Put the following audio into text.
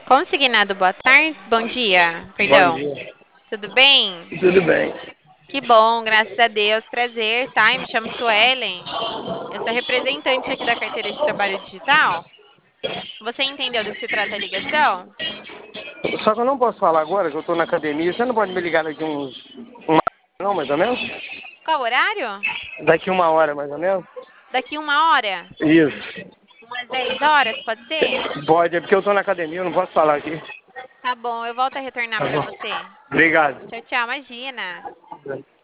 Consignado, boa tarde. Bom dia, Bom perdão. dia. Tudo bem? Tudo bem. Que bom, graças a Deus. Prazer, tá? Eu me chamo Suelen. Eu sou representante aqui da carteira de trabalho digital. Você entendeu do que se trata a ligação? Só que eu não posso falar agora, que eu tô na academia. Você não pode me ligar daqui não, mais ou menos? Qual horário? Daqui 1 hora, mais ou menos? Daqui 1 hora? Isso. Umas 10 horas, pode ser? Pode, é porque eu tô na academia, eu não posso falar aqui. Tá bom, eu volto a retornar Tá pra bom. você. Obrigado. Tchau, tchau, imagina.